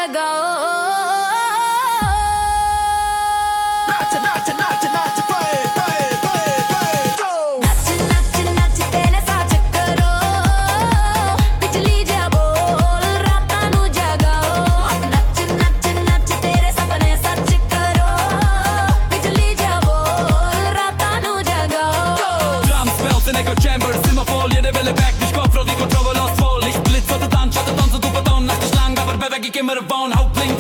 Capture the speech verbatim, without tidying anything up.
जगाओ नाच नाच नाच नाच पाए पाए पाए पाए go नच नच नच तेरे साथ करो बिजली जा बोल रातां नू जगाओ नच नच नच तेरे सपने सच करो बिजली जा बोल रातां नू जगाओ Drums, bells and echo chambers in my fall. Ger det väl back, vi ska från ditt kontroll och lost fall. Ich blitz och du dansar, du dansar, du på don. Nach der Schlange, aber beweg ich immer von. Hauptling